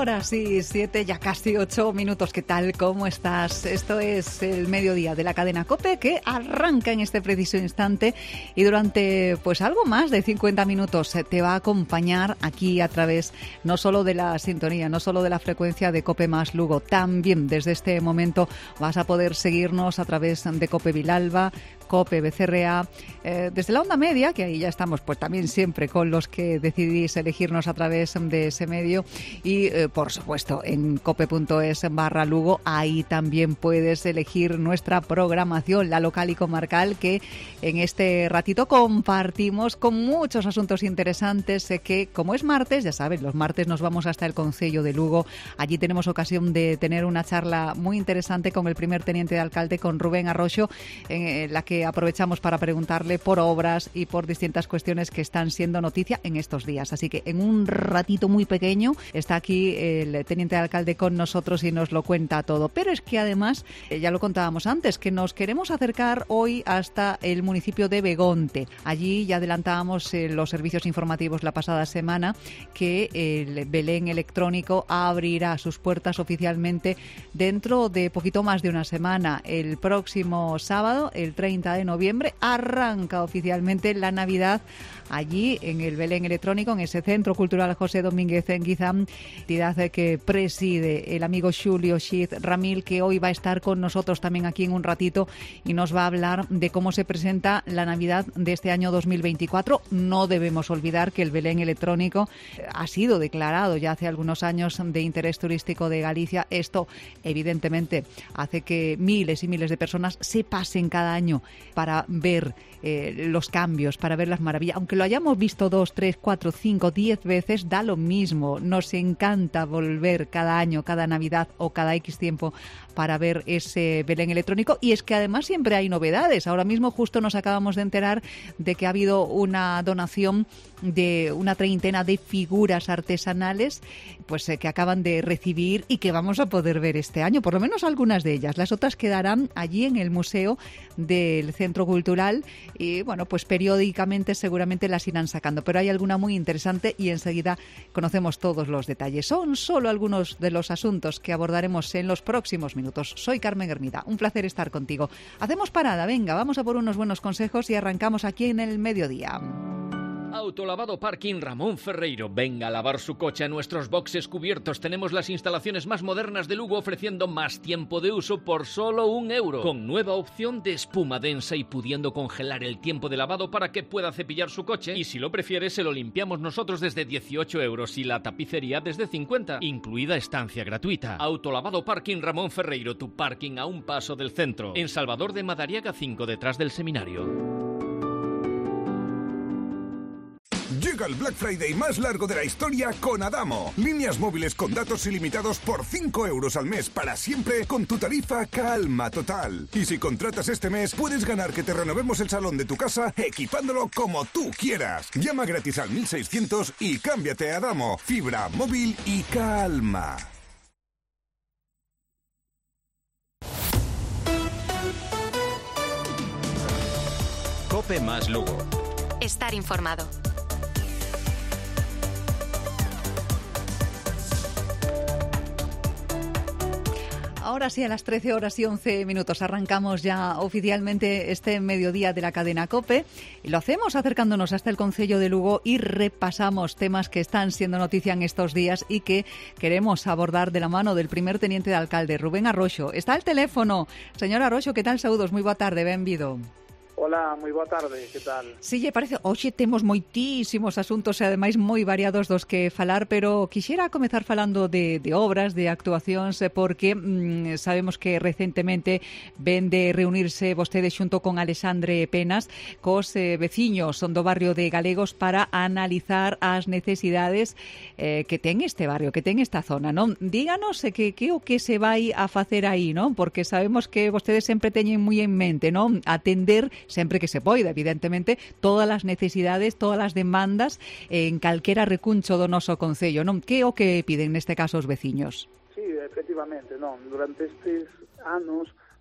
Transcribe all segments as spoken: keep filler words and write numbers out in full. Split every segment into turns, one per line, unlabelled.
Ahora sí, siete, ya casi ocho minutos. ¿Qué tal? ¿Cómo estás? Esto es el mediodía de la cadena COPE que arranca en este preciso instante y durante pues algo más de cincuenta minutos te va a acompañar aquí a través no solo de la sintonía, no solo de la frecuencia de COPE más Lugo, también desde este momento vas a poder seguirnos a través de COPE Vilalba, COPE B C R A, eh, desde la onda media, que ahí ya estamos pues también siempre con los que decidís elegirnos a través de ese medio y eh, por supuesto en cope.es barra Lugo, ahí también puedes elegir nuestra programación, la local y comarcal, que en este ratito compartimos con muchos asuntos interesantes eh, que como es martes, ya sabes, los martes nos vamos hasta el Concello de Lugo, allí tenemos ocasión de tener una charla muy interesante con el primer teniente de alcalde, con Rubén Arroxo, en la que aprovechamos para preguntarle por obras y por distintas cuestiones que están siendo noticia en estos días. Así que en un ratito muy pequeño está aquí el teniente de alcalde con nosotros y nos lo cuenta todo. Pero es que además, eh, ya lo contábamos antes, que nos queremos acercar hoy hasta el municipio de Begonte. Allí ya adelantábamos eh, los servicios informativos la pasada semana que el Belén electrónico abrirá sus puertas oficialmente dentro de poquito más de una semana. El próximo sábado, el treinta de noviembre, arranca oficialmente la Navidad allí en el Belén electrónico, en ese Centro Cultural José Domínguez en Guizán, entidad que preside el amigo Xulio Xiz Ramil, que hoy va a estar con nosotros también aquí en un ratito y nos va a hablar de cómo se presenta la Navidad de este año dos mil veinticuatro. No debemos olvidar que el Belén electrónico ha sido declarado ya hace algunos años de interés turístico de Galicia. Esto evidentemente hace que miles y miles de personas se pasen cada año para ver eh, los cambios, para ver las maravillas. Aunque lo hayamos visto dos, tres, cuatro, cinco, diez veces, da lo mismo. Nos encanta volver cada año, cada Navidad o cada X tiempo para ver ese Belén electrónico. Y es que además siempre hay novedades. Ahora mismo justo nos acabamos de enterar de que ha habido una donación de una treintena de figuras artesanales pues eh, que acaban de recibir y que vamos a poder ver este año, por lo menos algunas de ellas. Las otras quedarán allí en el Museo del Centro Cultural y bueno, pues periódicamente seguramente las irán sacando, pero hay alguna muy interesante y enseguida conocemos todos los detalles. Son solo algunos de los asuntos que abordaremos en los próximos minutos. Soy Carmen Hermida, un placer estar contigo. Hacemos parada, venga, vamos a por unos buenos consejos y arrancamos aquí en el mediodía.
Autolavado Parking Ramón Ferreiro. Venga a lavar su coche a nuestros boxes cubiertos. Tenemos las instalaciones más modernas de Lugo ofreciendo más tiempo de uso por solo un euro. Con nueva opción de espuma densa y pudiendo congelar el tiempo de lavado para que pueda cepillar su coche. Y si lo prefiere, se lo limpiamos nosotros desde dieciocho euros y la tapicería desde cincuenta. Incluida estancia gratuita. Autolavado Parking Ramón Ferreiro. Tu parking a un paso del centro. En Salvador de Madariaga cinco, detrás del seminario.
Llega el Black Friday más largo de la historia con Adamo. Líneas móviles con datos ilimitados por cinco euros al mes para siempre con tu tarifa Calma Total. Y si contratas este mes, puedes ganar que te renovemos el salón de tu casa equipándolo como tú quieras. Llama gratis al mil seiscientos y cámbiate a Adamo. Fibra, móvil y calma.
COPE más Lugo.
Estar informado.
Ahora sí, a las trece horas y once minutos arrancamos ya oficialmente este mediodía de la cadena COPE y lo hacemos acercándonos hasta el Concello de Lugo y repasamos temas que están siendo noticia en estos días y que queremos abordar de la mano del primer teniente de alcalde, Rubén Arroxo. Está al teléfono. Señor Arroxo, ¿qué tal? Saúdos, moi boa tarde, benvido.
Hola, moi boa tarde, que tal?
Si lle parece, hoxe temos moitísimos asuntos e ademais moi variados dos que falar, pero quixera comezar falando de, de obras, de actuacións, porque mmm, sabemos que recentemente ven de reunirse vostede xunto con Alexandre Penas cos eh, veciños do barrio de Galegos para analizar as necesidades eh, que ten este barrio, que ten esta zona, non? Díganos eh, que, que o que se vai a facer aí, non? Porque sabemos que vostedes sempre teñen moi en mente, non? Atender sempre que se poida, evidentemente, todas as necesidades, todas as demandas en calquera recuncho do noso concello, non? Que o que piden neste caso os veciños?
Sí, efectivamente, non. Durante estes anos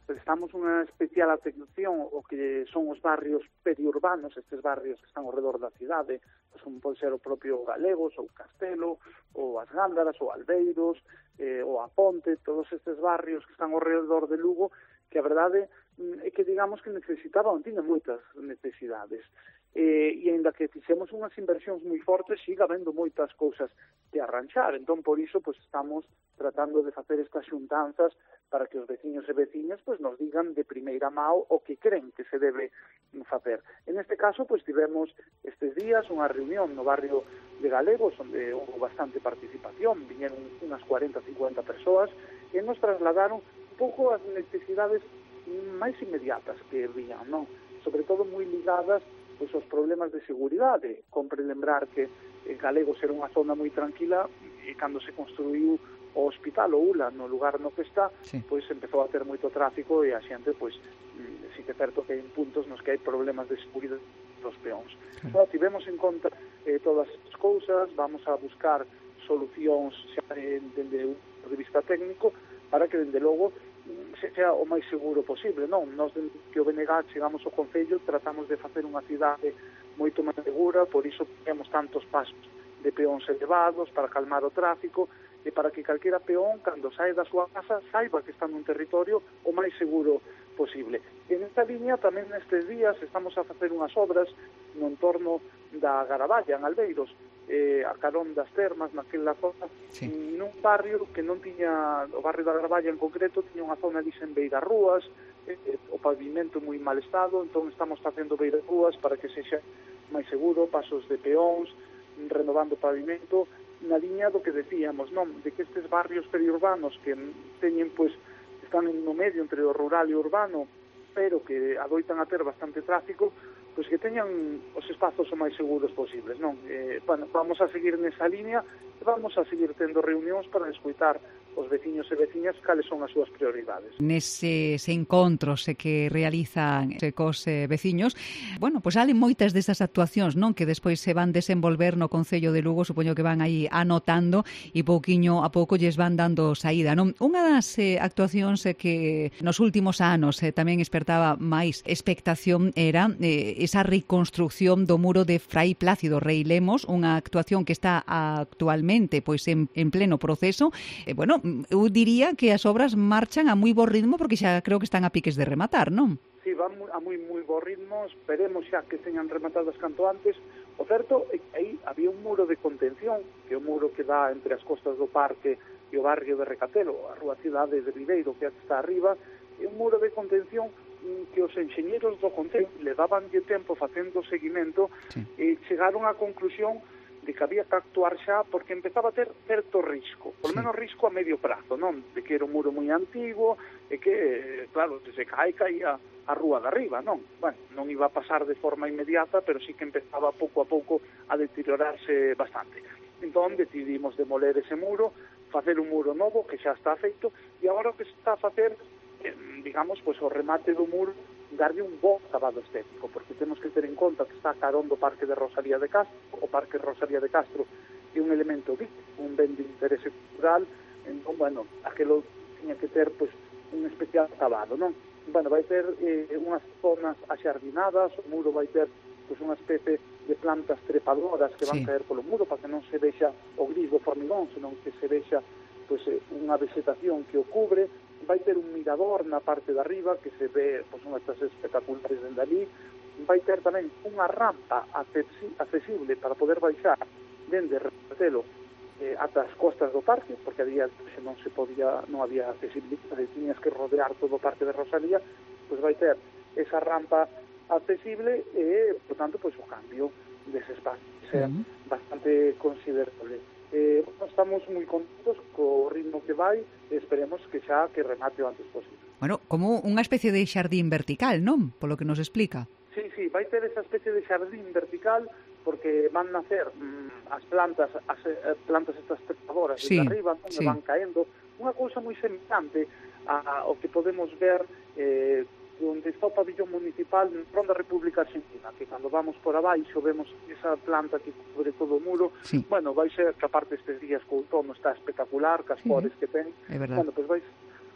prestamos unha especial atención ao que son os barrios periurbanos, estes barrios que están ao redor da cidade, pois como pode ser o propio Galegos, ou Castelo, ou as Gándaras, ou Albeiros, eh, ou a Ponte, todos estes barrios que están ao redor de Lugo, que a verdade é que digamos que necesitaban, tiñan moitas necesidades. Eh, e ainda que fixemos unhas inversións moi fortes, siga habendo moitas cousas que arranxar. Entón, por iso, pues, estamos tratando de facer estas xuntanzas para que os veciños e veciñas pues, nos digan de primeira mão o que creen que se debe facer. En este caso, pues, tivemos estes días unha reunión no barrio de Galegos, onde houve bastante participación, viñeron unhas cuarenta a cincuenta persoas, e nos trasladaron un pouco as necesidades máis inmediatas que viñan, non? Sobre todo moi ligadas pois os problemas de seguridade. Compre lembrar que eh, Galegos era unha zona moi tranquila e cando se construiu o hospital o U L A no lugar no que está, sí. pois empezou a ter moito tráfico e a xente, pois, mm, sí que é certo que hai puntos nos que hai problemas de seguridade dos peóns. Claro. Bueno, tivemos en conta eh, todas as cousas, vamos a buscar solucións xa dende un punto de vista técnico para que, dende logo, sea o máis seguro posible, non? Nós, que o B N G, chegamos ao Concello, tratamos de facer unha cidade moito máis segura, por iso temos tantos pasos de peóns elevados para calmar o tráfico e para que calquera peón, cando sae da súa casa, saiba que está nun territorio o máis seguro posible. E nesta línea, tamén nestes días, estamos a facer unhas obras no entorno da Garaballa, en Albeiros, eh, a carón das termas, naquela zona, sí. nun barrio que non tiña, o barrio da Garaballa en concreto, tiña unha zona ali sen beirarrúas, eh, o pavimento moi mal estado, entón estamos facendo beirarrúas para que sexa máis seguro, pasos de peóns, renovando o pavimento, na liña do que decíamos, non, de que estes barrios periurbanos que teñen, pois, están no medio entre o rural e o urbano, pero que adoitan a ter bastante tráfico, pois que teñan os espazos o máis seguros posibles, non? Eh, bueno, vamos a seguir nesa línea e vamos a seguir tendo reunións para escutar os veciños e veciñas cales son as súas prioridades.
Neses encontros que realizan cos eh, veciños, bueno, pois salen moitas destas actuacións, non? Que despois se van desenvolver no Concello de Lugo, supoño que van aí anotando e pouquiño a pouco lles van dando saída, non? Unha das eh, actuacións eh, que nos últimos anos eh, tamén espertaba máis expectación era eh, esa reconstrucción do muro de Frai Plácido Rei Lemos, unha actuación que está actualmente pois en, en pleno proceso. Eh, bueno, eu diría que as obras marchan a moi bo ritmo porque xa creo que están a piques de rematar, non?
Sí, van a moi moi bo ritmo, esperemos xa que teñan rematadas canto antes. O certo é que aí había un muro de contención, que é o muro que dá entre as costas do parque e o barrio de Recatelo, a rúa Cidade de Ribeiro, que está arriba, é un muro de contención que os enxeñeros do Concello levaban de tempo facendo seguimento, sí. e chegaron á conclusión de que había que actuar xa porque empezaba a ter certo risco, por lo menos sí. risco a medio prazo, non? De que era un muro moi antigo e que, claro, se se cae, caía a rúa de arriba, non? Bueno, non iba a pasar de forma inmediata, pero sí que empezaba pouco a pouco a deteriorarse bastante. Entón decidimos demoler ese muro, facer un muro novo que xa está feito, e agora o que se está a facer, eh, digamos, pois o remate do muro, darlle un bo acabado estético, porque temos que ter en conta que está a carón do Parque de Rosalía de Castro. O Parque Rosalía de Castro é un elemento vivo, un ben de interese cultural, entón, bueno, aquelo tiña que ter, pois, un especial acabado, non? Bueno, vai ter eh, unhas zonas axardinadas, o muro vai ter, pois, unha especie de plantas trepadoras que van sí. caer polo muro para que non se vexa o gris do formigón, senón que se vexa, pois, unha vegetación que o cubre. Vai ter un mirador na parte de arriba que se ve, pois, unhas espectaculares dende ali. Vai ter tamén unha rampa accesible para poder baixar dende Recatelo eh, ata as costas do parque, porque a día se non se podía, non había accesibilidade, tiñas que rodear todo o parque de Rosalía, pois vai ter esa rampa accesible e, por tanto, pois o cambio dese espacio é uh-huh. bastante considerable. Eh, bueno, estamos moi contentos co ritmo que vai e esperemos que xa que remate o antes posible.
Bueno, como unha especie de xardín vertical, non? Polo que nos explica.
Sí, sí, vai ter esa especie de xardín vertical porque van nacer mm, as plantas as eh, plantas estas trepadoras sí, de arriba, onde sí. van caendo. Unha cousa moi semejante ao que podemos ver eh, onde está o pabillón municipal en Ronda República Argentina, que cando vamos por abaixo vemos esa planta que cubre todo o muro. Sí. Bueno, vai ser que aparte estes días co outono está espectacular, cas sí. flores que ten. Bueno, pois vai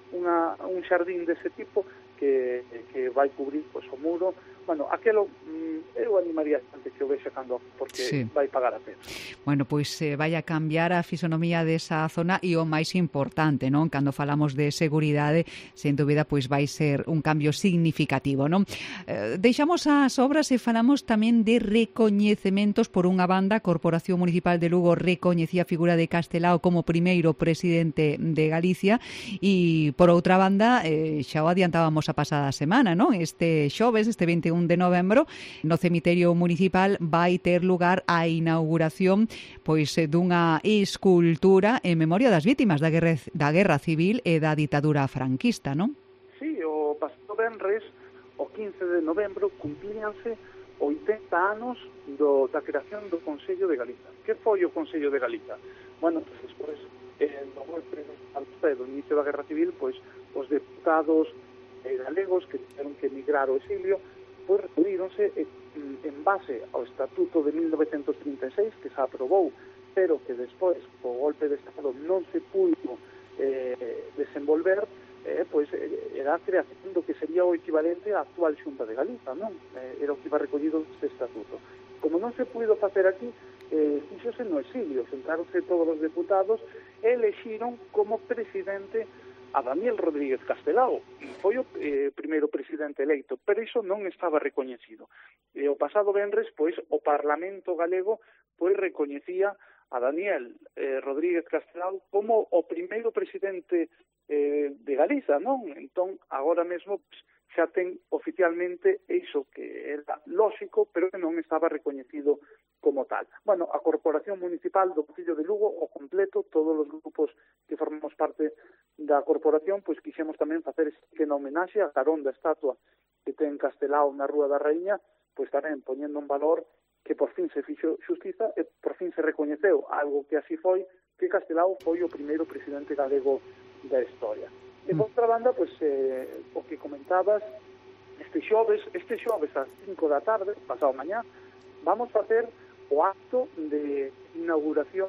unha, un xardín dese tipo que, que vai cubrir pois, o muro. Bueno, aquelo mm, eu animaría antes que o vexa cando, porque sí. vai pagar a pena.
Bueno, pois eh, vai a cambiar a fisonomía desa zona e o máis importante, non? Cando falamos de seguridade, sen dúbida, pois vai ser un cambio significativo, non? Eh, deixamos as obras e falamos tamén de recoñecementos. Por unha banda, a Corporación Municipal de Lugo recoñecía a figura de Castelao como primeiro presidente de Galicia e, por outra banda, eh, xa o adiantábamos a pasada semana, non? Este xoves, este vinte e un de novembro, no cemiterio municipal vai ter lugar a inauguración pois dunha escultura en memoria das vítimas da guerra, da guerra civil e da ditadura franquista, non?
Sí, o pasado venres, o quince de novembro, cumplíanse oitenta anos do, da creación do Consello de Galiza. Que foi o Consello de Galiza? Bueno, pues despois, eh, no golpe do inicio da guerra civil, pois os deputados eh, galegos que tiveron que emigrar ao exilio, pois reunironse en base ao Estatuto de mil novecentos trinta e seis que se aprobou, pero que despois, co golpe de Estado, non se pudo eh, desenvolver, eh, pois era a creación do que sería o equivalente á actual Xunta de Galiza, non? Eh, era o que iba recollido neste Estatuto. Como non se pudo facer aquí, eh, fixose no exilio, sentaronse todos os deputados e elexiron como presidente a Daniel Rodríguez Castelao. Foi o eh, primeiro presidente eleito, pero iso non estaba recoñecido. E o pasado venres, pois, o Parlamento galego pois recoñecía a Daniel eh, Rodríguez Castelao como o primeiro presidente eh, de Galiza, non? Entón, agora mesmo pues, xa ten oficialmente iso que era lóxico, pero que non estaba recoñecido como tal. Bueno, a Corporación Municipal do Concello de Lugo, o completo, todos os grupos que formamos parte da corporación, pois quixemos tamén facer ese pequeno homenaxe a carón da estatua que ten Castelao na Rúa da Raíña, pois tamén poñendo un valor que por fin se fixo xustiza e por fin se recoñeceu algo que así foi, que Castelao foi o primeiro presidente galego da historia. E por outra banda, pois, eh, o que comentabas, este xoves, este xoves ás cinco da tarde, pasado mañá, vamos facer o acto de inauguración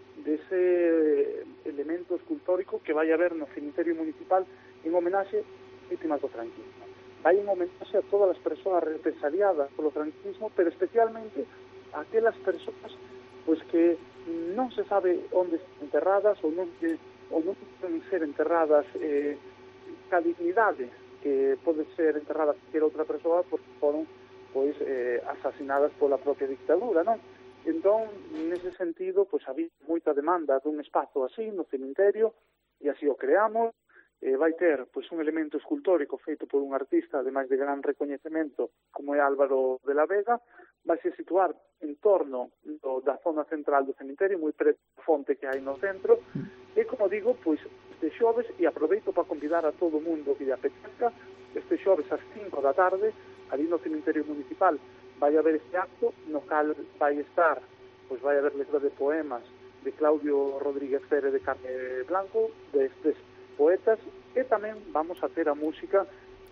dese elemento escultórico que vai haber no cemiterio municipal en homenaxe ás vítimas do franquismo. Vai en homenaxe a todas as persoas represaliadas polo franquismo, pero especialmente a aquelas persoas pois que non se sabe onde están enterradas ou non, que, ou non poden ser enterradas eh, ca dignidade que pode ser enterrada cualquier outra persoa porque foron pois eh, asasinadas pola propia dictadura, non? Entón, nese sentido, pois había moita demanda dun espazo así no cemiterio e así o creamos. Eh, vai ter pois un elemento escultórico feito por un artista, ademais de gran recoñecemento, como é Álvaro de la Vega. Vai se situar en torno do, da zona central do cemiterio, moi preto da fonte que hai no centro. E, como digo, pois este xoves, e aproveito para convidar a todo o mundo que lle apetezca, este xoves ás cinco da tarde, ali no cemiterio municipal, vai haber este acto no cal vai estar, pois vai haber letra de poemas de Claudio Rodríguez Pérez de Carne Blanco, destes poetas, e tamén vamos a ter a música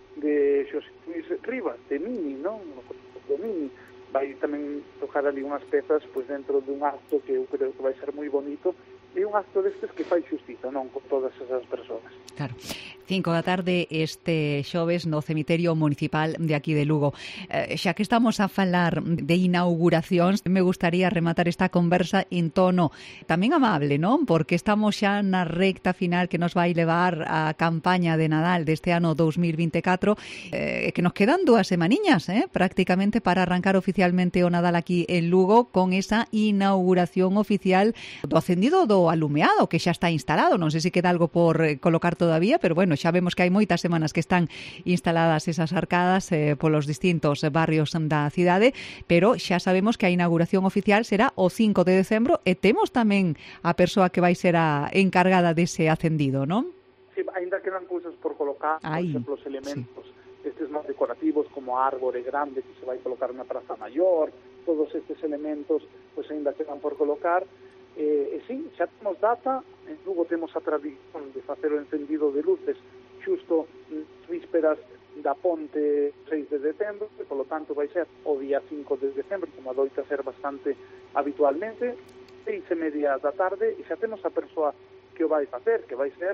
de Xosé Luis Rivas, de Mini, non? De Mini. Vai tamén tocar ali unhas pezas pois dentro dun acto que eu creo que vai ser moi bonito, e un acto destes que fai xustiza, non, con todas esas persoas.
Claro. Cinco da tarde este xoves no cemiterio municipal de aquí de Lugo. Eh, xa que estamos a falar de inauguracións, me gustaría rematar esta conversa en tono tamén amable, non? Porque estamos xa na recta final que nos vai levar a campaña de Nadal deste ano dous mil vinte e catro, eh, que nos quedan dúas semaniñas, eh, prácticamente para arrancar oficialmente o Nadal aquí en Lugo con esa inauguración oficial do acendido do alumeado que xa está instalado. Non sei se queda algo por eh, colocar todavía, pero bueno, xa vemos que hai moitas semanas que están instaladas esas arcadas eh, polos distintos barrios da cidade, pero xa sabemos que a inauguración oficial será o cinco de decembro e temos tamén a persoa que vai ser a encargada dese acendido, non?
Sí, ainda quedan cousas por colocar, Ay, por exemplo, os elementos sí. estes máis decorativos como a árbore grande que se vai colocar na Praza Maior, todos estes elementos pois ainda quedan por colocar. E, e sí, xa temos data, en Lugo temos a tradición de facer o encendido de luces xusto nas vísperas da ponte seis de decembro, e polo tanto vai ser o día cinco de decembro, como adoita ser bastante habitualmente, seis e media da tarde, e xa temos a persoa que o vai facer, que vai ser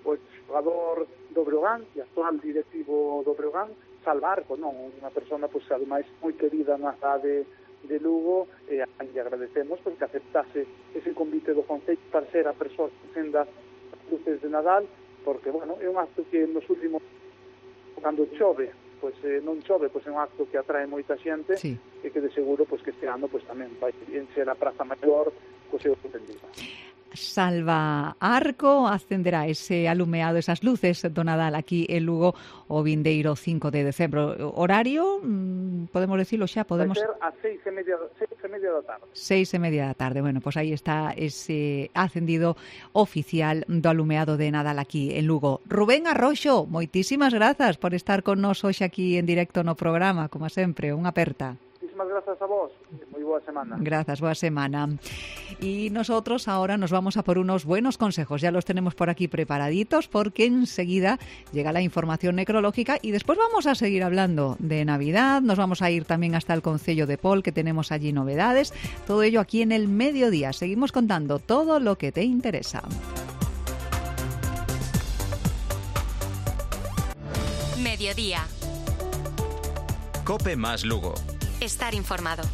o exjugador do Breogán e actual directivo do Breogán, Salvarco, non? Unha persona, pois, ademais, moi querida na cidade de Lugo, e a lle agradecemos porque aceptase ese convite do Concello para ser a persoa que senda as luces de Nadal, porque, bueno, é un acto que nos últimos, cando chove, pois eh, non chove, pois é un acto que atrae moita xente, sí. E que de seguro, pois, que este ano, pois, tamén vai ser a Praza Maior co seu tendido.
Salva Arco acenderá ese alumeado, esas luces do Nadal aquí en Lugo o vindeiro cinco de decembro. Horario, podemos decirlo xa, podemos...
Vai ser a seis e media, seis e media da tarde.
Seis e media da tarde. Bueno, pues aí está ese acendido oficial do alumeado de Nadal aquí en Lugo. Rubén Arroxo, moitísimas grazas por estar con nos hoxe aquí en directo no programa, como sempre, unha aperta.
Muchísimas gracias a vos. Muy buena semana.
Gracias, buena semana. Y nosotros ahora nos vamos a por unos buenos consejos. Ya los tenemos por aquí preparaditos porque enseguida llega la información necrológica y después vamos a seguir hablando de Navidad. Nos vamos a ir también hasta el Concello de Pol, que tenemos allí novedades. Todo ello aquí en el mediodía. Seguimos contando todo lo que te interesa.
Mediodía.
Cope más Lugo.
Estar informado.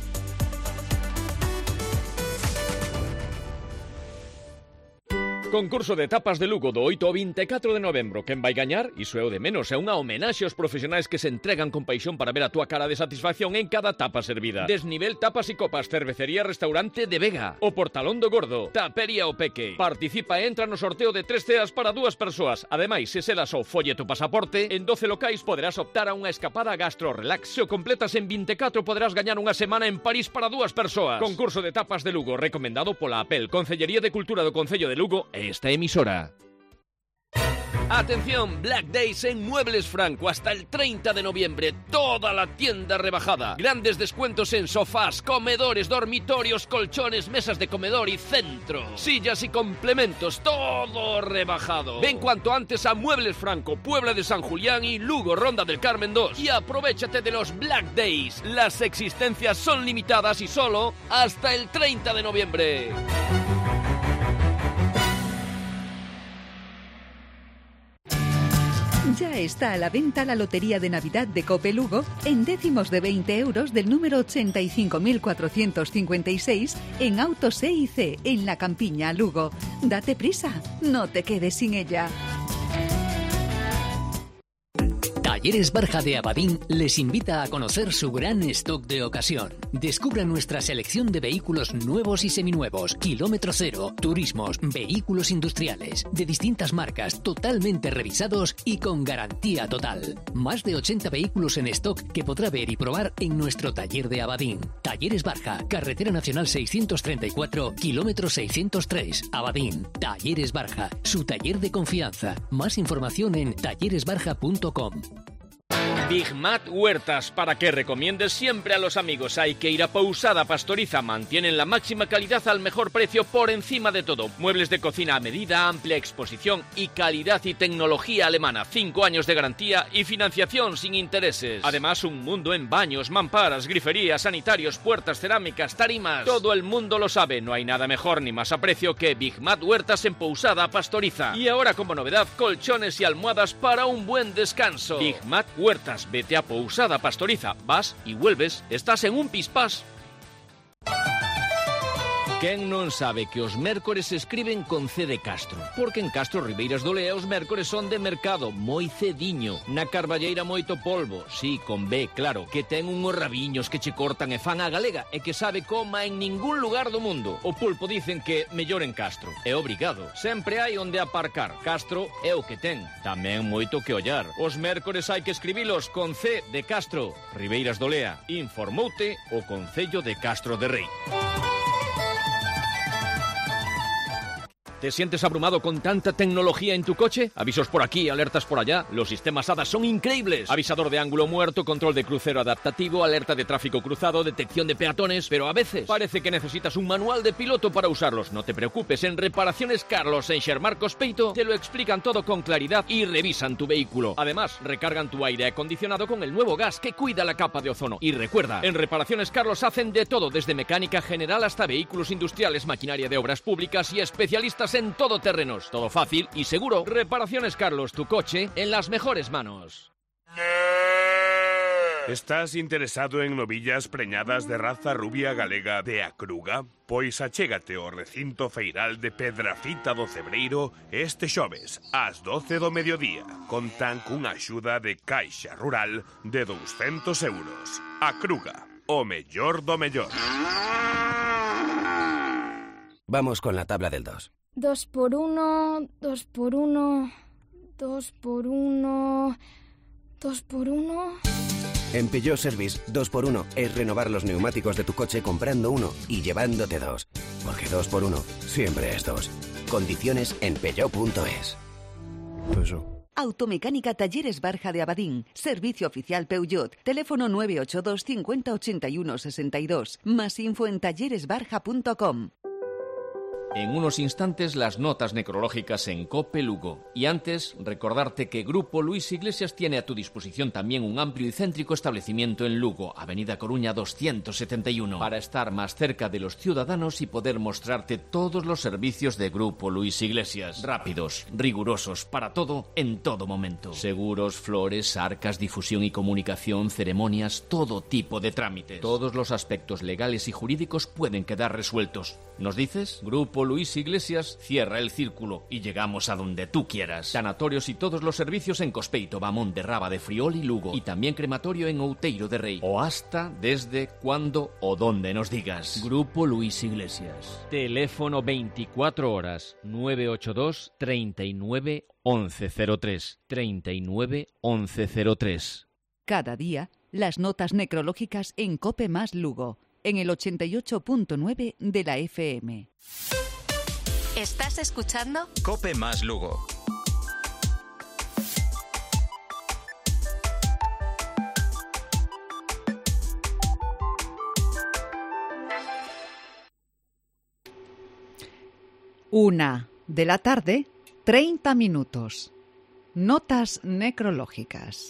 Concurso de tapas de Lugo do oito ao vinte e catro de novembro. Quen vai gañar? Iso é o de menos. É unha homenaxe aos profesionais que se entregan con paixón para ver a túa cara de satisfacción en cada tapa servida. Desnivel Tapas e Copas, Cervecería Restaurante de Vega. O Portalón do Gordo. Tapería O Peque. Participa e entra no sorteo de tres ceas para dúas persoas. Ademais, se selas o folleto pasaporte, en doce locais poderás optar a unha escapada gastro relax. Se o completas en vinte e catro poderás gañar unha semana en París para dúas persoas. Concurso de tapas de Lugo, recomendado pola A P E L, Concellería de Cultura do Concello de Lugo, esta emisora. Atención, Black Days en Muebles Franco hasta el treinta de noviembre. Toda la tienda rebajada. Grandes descuentos en sofás, comedores, dormitorios, colchones, mesas de comedor y centro. Sillas y complementos, todo rebajado. Ven cuanto antes a Muebles Franco, Puebla de San Julián y Lugo, Ronda del Carmen dos. Y aprovéchate de los Black Days. Las existencias son limitadas y solo hasta el treinta de noviembre.
Ya está a la venta la Lotería de Navidad de Cope Lugo en décimos de veinte euros del número ochenta y cinco mil cuatrocientos cincuenta y seis en Autos E y C en La Campiña, Lugo. Date prisa, no te quedes sin ella.
Talleres Barja de Abadín les invita a conocer su gran stock de ocasión. Descubra nuestra selección de vehículos nuevos y seminuevos, kilómetro cero, turismos, vehículos industriales, de distintas marcas, totalmente revisados y con garantía total. Más de ochenta vehículos en stock que podrá ver y probar en nuestro taller de Abadín. Talleres Barja, Carretera Nacional seiscientos treinta y cuatro, kilómetro seiscientos tres, Abadín. Talleres Barja, su taller de confianza. Más información en talleres barja punto com.
Big Mat Huertas, para que recomiendes siempre a los amigos. Hay que ir a Pousada Pastoriza. Mantienen la máxima calidad al mejor precio por encima de todo. Muebles de cocina a medida, amplia exposición y calidad y tecnología alemana. Cinco años de garantía y financiación sin intereses. Además, un mundo en baños, mamparas, griferías, sanitarios, puertas, cerámicas, tarimas. Todo el mundo lo sabe. No hay nada mejor ni más a precio que Big Mat Huertas en Pousada Pastoriza. Y ahora, como novedad, colchones y almohadas para un buen descanso. Big Mat Huertas. Vete a Pousada Pastoriza, vas y vuelves, estás en un pispás. Quen non sabe que os mércores se escriben con C de Castro? Porque en Castro Ribeiras do Lea os mércores son de mercado, moi cediño. Na Carballeira moito polvo, sí, con B, claro, que ten unhos rabiños que che cortan e fan a galega e que sabe coma en ningún lugar do mundo. O pulpo dicen que mellor en Castro. É obrigado. Sempre hai onde aparcar. Castro é o que ten. Tamén moito que ollar. Os mércores hai que escribilos con C de Castro. Ribeiras do Lea. Informoute o Concello de Castro de Rei. ¿Te sientes abrumado con tanta tecnología en tu coche? Avisos por aquí, alertas por allá. Los sistemas A D A son increíbles. Avisador de ángulo muerto, control de crucero adaptativo, alerta de tráfico cruzado, detección de peatones. Pero a veces parece que necesitas un manual de piloto para usarlos. No te preocupes, en Reparaciones Carlos en Xermarcos Peito te lo explican todo con claridad y revisan tu vehículo. Además, recargan tu aire acondicionado con el nuevo gas que cuida la capa de ozono. Y recuerda, en Reparaciones Carlos hacen de todo, desde mecánica general hasta vehículos industriales, maquinaria de obras públicas y especialistas piezas en todoterrenos. Todo fácil y seguro. Reparaciones Carlos, tu coche en las mejores manos.
Estás interesado en novillas preñadas de raza rubia galega de Acruga? Pois achégate ao recinto feiral de Pedrafita do Cebreiro este xoves, ás doce do mediodía. Contan cunha axuda de Caixa Rural de doscientos euros. Acruga, o mellor do mellor.
Vamos con la tabla del dos.
Dos por uno, dos por uno, dos por uno, dos por uno...
En Peugeot Service, dos por uno es renovar los neumáticos de tu coche comprando uno y llevándote dos. Porque dos por uno siempre es dos. Condiciones en peugeot punto es.
Peugeot. Automecánica Talleres Barja de Abadín. Servicio oficial Peugeot. Teléfono nueve ocho dos cincuenta ochenta y uno sesenta y dos. Más info en talleres barja punto com.
En unos instantes las notas necrológicas en COPE Lugo. Y antes, recordarte que Grupo Luis Iglesias tiene a tu disposición también un amplio y céntrico establecimiento en Lugo, Avenida Coruña doscientos setenta y uno, para estar más cerca de los ciudadanos y poder mostrarte todos los servicios de Grupo Luis Iglesias. Rápidos, rigurosos, para todo, en todo momento. Seguros, flores, arcas, difusión y comunicación, ceremonias, todo tipo de trámites. Todos los aspectos legales y jurídicos pueden quedar resueltos. ¿Nos dices? Grupo Luis Iglesias cierra el círculo y llegamos a donde tú quieras. Sanatorios y todos los servicios en Cospeito, Bamón de Raba de Friol y Lugo. Y también crematorio en Outeiro de Rei. O hasta, desde, cuando o donde nos digas. Grupo Luis Iglesias. Teléfono veinticuatro horas nueve ocho dos, treinta y nueve, once cero tres. treinta y nueve, once cero tres.
Cada día, las notas necrológicas en COPE más Lugo. En el ochenta y ocho punto nueve de la F M.
¿Estás escuchando?
COPE más Lugo.
Una de la tarde, treinta minutos. Notas necrológicas.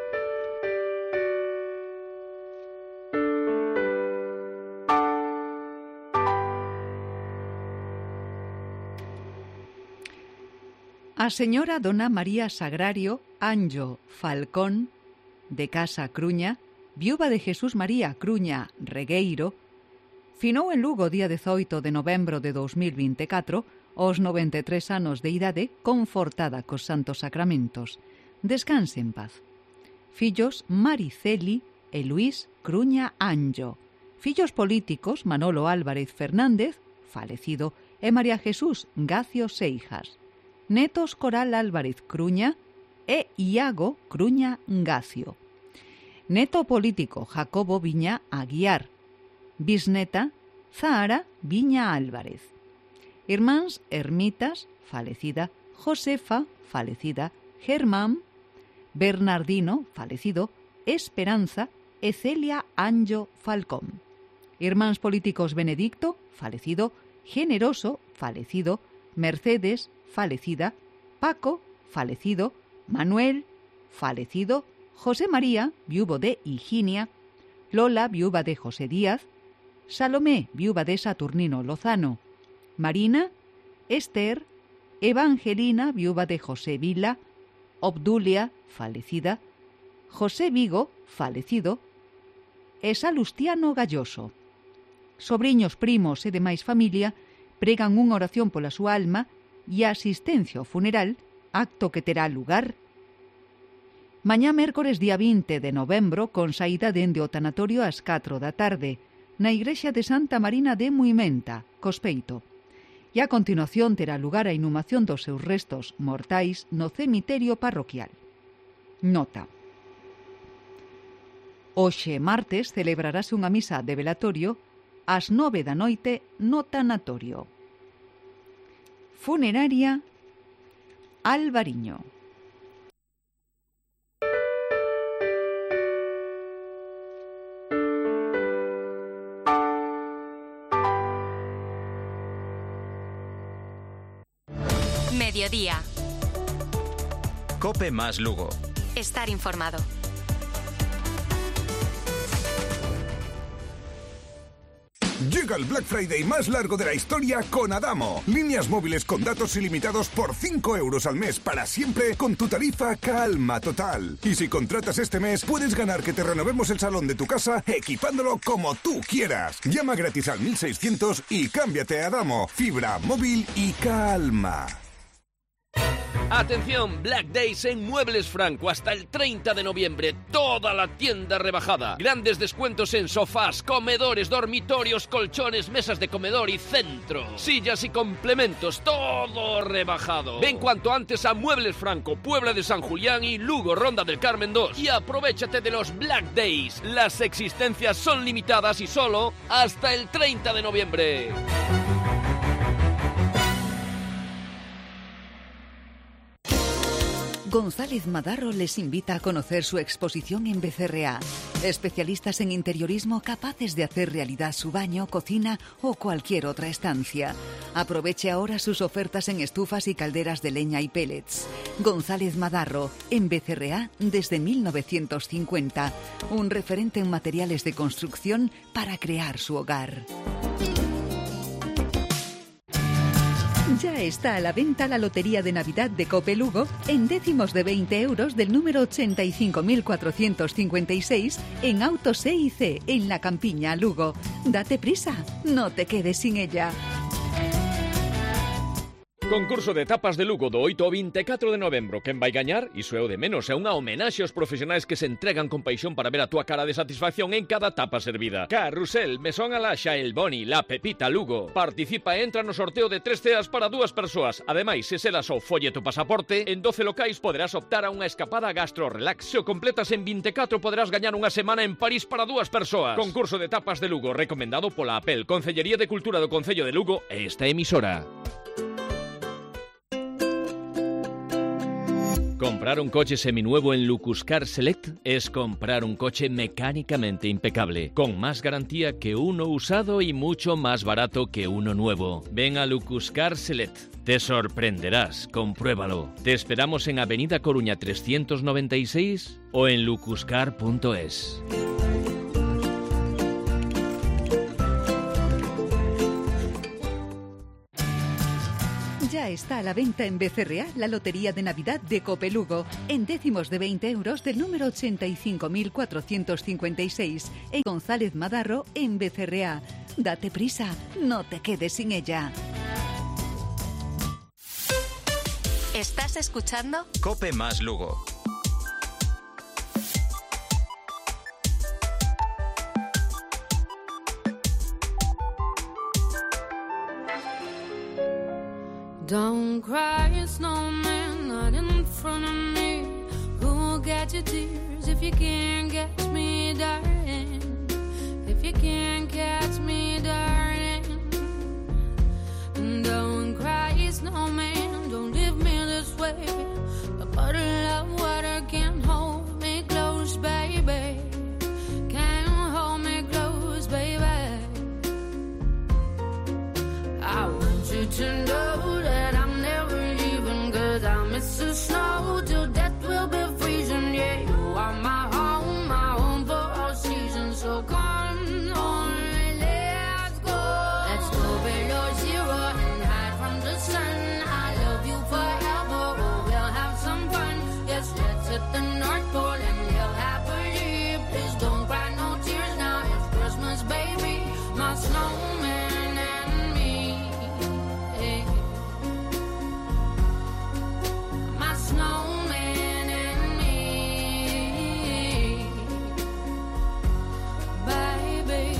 A señora dona María Sagrario Anjo Falcón, de Casa Cruña, viúva de Jesús María Cruña Regueiro, finou en Lugo día dezoito de novembro de dos mil veinticuatro aos noventa e tres anos de idade, confortada cos santos sacramentos. Descanse en paz. Fillos Mariceli e Luís Cruña Anjo. Fillos políticos Manolo Álvarez Fernández, falecido, e María Jesús Gacio Seijas. Netos Coral Álvarez Cruña e Iago Cruña Gacio. Neto político Jacobo Viña Aguiar. Bisneta Zahara Viña Álvarez. Irmáns ermitas, falecida, Josefa, falecida, Germán, Bernardino, falecido, Esperanza e Celia Anjo Falcón. Irmáns políticos Benedicto, falecido, Generoso, falecido, Mercedes, falecida, Paco, falecido, Manuel, falecido, José María, viuvo de Higinia, Lola, viuva de José Díaz, Salomé, viuva de Saturnino Lozano, Marina, Esther, Evangelina, viuva de José Vila, Obdulia, falecida, José Vigo, falecido, e Salustiano Galloso. Sobriños, primos e demais familia pregan unha oración pola súa alma e a asistencia ao funeral, acto que terá lugar mañá mércores día vinte de novembro con saída dende o tanatorio ás catro da tarde na igrexa de Santa Marina de Muimenta, Cospeito. E a continuación terá lugar a inhumación dos seus restos mortais no cemiterio parroquial. Nota. Hoxe martes celebrarase unha misa de velatorio ás nove da noite no tanatorio. Funeraria Alvariño.
Mediodía.
COPE más Lugo.
Estar informado.
Llega el Black Friday más largo de la historia con Adamo. Líneas móviles con datos ilimitados por cinco euros al mes para siempre con tu tarifa Calma Total. Y si contratas este mes, puedes ganar que te renovemos el salón de tu casa equipándolo como tú quieras. Llama gratis al mil seiscientos y cámbiate a Adamo. Fibra, móvil y calma.
Atención, Black Days en Muebles Franco hasta el treinta de noviembre. Toda la tienda rebajada. Grandes descuentos en sofás, comedores, dormitorios, colchones, mesas de comedor y centro. Sillas y complementos, todo rebajado. Ven cuanto antes a Muebles Franco, Puebla de San Julián y Lugo, Ronda del Carmen dos. Y aprovéchate de los Black Days. Las existencias son limitadas y solo hasta el treinta de noviembre.
González Madarro les invita a conocer su exposición en B C R A. Especialistas en interiorismo capaces de hacer realidad su baño, cocina o cualquier otra estancia. Aproveche ahora sus ofertas en estufas y calderas de leña y pellets. González Madarro, en B C R A desde mil novecientos cincuenta. Un referente en materiales de construcción para crear su hogar. Ya está a la venta la Lotería de Navidad de Cope Lugo en décimos de veinte euros del número ochenta y cinco mil cuatrocientos cincuenta y seis en Autos E y C en La Campiña, Lugo. Date prisa, no te quedes sin ella.
Concurso de tapas de Lugo do oito ao veinticuatro de novembro. Quen vai gañar? Iso é o de menos. É unha homenaxe aos profesionais que se entregan con paixón para ver a túa cara de satisfacción en cada tapa servida. Carrusel, Mesón Alaxa, El Boni, La Pepita Lugo. Participa e entra no sorteo de tres ceas para dúas persoas. Ademais, se selas o folleto pasaporte, en doce locais poderás optar a unha escapada gastro relax. Se o completas en veinticuatro poderás gañar unha semana en París para dúas persoas. Concurso de tapas de Lugo recomendado pola A P E L, Concellería de Cultura do Concello de Lugo e esta emisora. Comprar un coche seminuevo en Lucuscar Select es comprar un coche mecánicamente impecable, con más garantía que uno usado y mucho más barato que uno nuevo. Ven a Lucuscar Select. Te sorprenderás, compruébalo. Te esperamos en Avenida Coruña trescientos noventa y seis o en lucuscar punto es.
Ya está a la venta en B C R A la Lotería de Navidad de Cope Lugo en décimos de veinte euros del número ochenta y cinco mil cuatrocientos cincuenta y seis en González Madarro en B C R A. Date prisa, no te quedes sin ella.
¿Estás escuchando?
Cope más Lugo.
Don't cry, snowman, not in front of me. Who'll get your tears if you can't catch me, darling? If you can't catch me, darling. Don't cry, snowman, don't leave me this way. A bottle of water can't hold me close, baby. Can't hold me close, baby. I want you to know that I'm never leaving, 'cause I miss the snow till death will be freezing. Yeah, you are my home, my home for all seasons. So come on, let's go. Let's go below zero and hide from the sun. I love you forever, oh, we'll have some fun. Yes, let's hit the North Pole and live happily. Please don't cry no tears now, it's Christmas, baby. My snowman and me. My snowman and me, baby.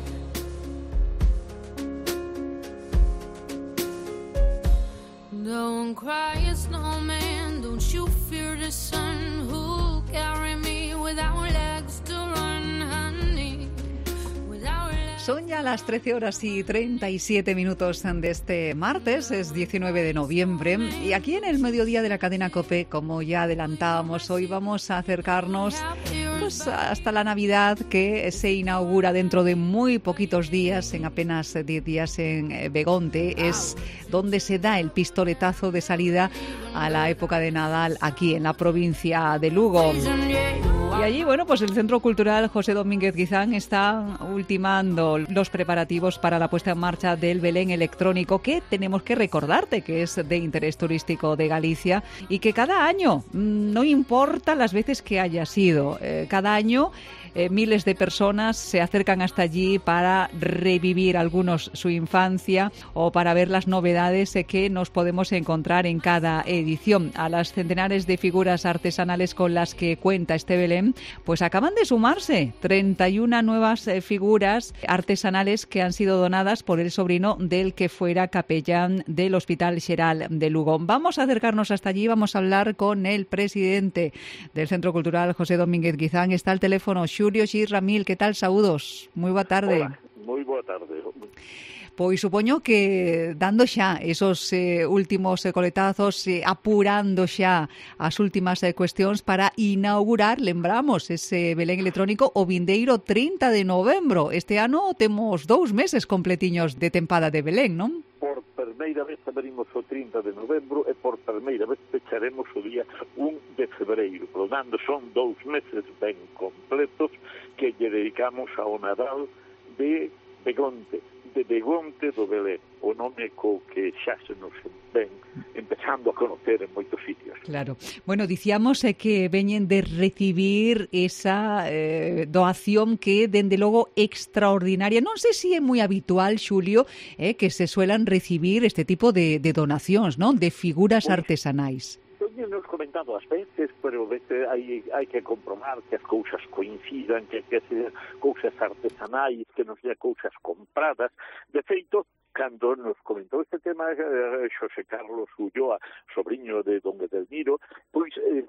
Don't cry, snowman, don't you fear the sun. Who'll carry me without legs to run, honey? Without legs.
Son ya las trece horas y treinta y siete minutos de este martes, es diecinueve de noviembre, y aquí en el mediodía de la cadena COPE, como ya adelantábamos, hoy vamos a acercarnos pues, hasta la Navidad, que se inaugura dentro de muy poquitos días, en apenas diez días en Begonte, es donde se da el pistoletazo de salida a la época de Nadal aquí en la provincia de Lugo. Y allí, bueno, pues el Centro Cultural José Domínguez Guizán está ultimando los preparativos para la puesta en marcha del Belén electrónico, que tenemos que recordarte que es de interés turístico de Galicia y que cada año, no importa las veces que haya sido, eh, cada año eh, miles de personas se acercan hasta allí para revivir algunos su infancia o para ver las novedades eh, que nos podemos encontrar en cada edición. A las centenares de figuras artesanales con las que cuenta este Belén, pues acaban de sumarse treinta y una nuevas eh, figuras artesanales que han sido donadas por el sobrino del que fuera capellán del Hospital Xeral de Lugo. Vamos a acercarnos hasta allí, vamos a hablar con el presidente del Centro Cultural José Domínguez Guizán. Está al teléfono Xulio Xir Ramil. Que tal? Saúdos. Moi boa tarde.
Hola, moi boa tarde.
Pois supoño que dando xa esos eh, últimos eh, coletazos, eh, apurando xa as últimas eh, cuestións para inaugurar, lembramos, ese Belén electrónico o vindeiro trinta de novembro. Este ano temos dous meses completiños de tempada de Belén, non?
Por primeira vez abrimos o trinta de novembro e por primeira vez pecharemos o día un de febreiro. Por tanto, son dous meses ben completos que lle dedicamos ao Nadal de Begonte, de Begonte do Belén, o nome co que xa se nos ven empezando a conocer en moitos sitios.
Claro. Bueno, dicíamos eh, que veñen de recibir esa eh, doación que, dende logo, extraordinaria. Non sei se é moi habitual, Xulio, eh, que se suelan recibir este tipo de, de donacións, non? De figuras artesanais.
Nos comentado ás veces, pero veces hai, hai que comprobar que as cousas coincidan, que, que se cousas artesanais, que non sean cousas compradas. De feito, cando nos comentou este tema eh, Xosé Carlos Ulloa, sobrinho de don Edelmiro, pois eh,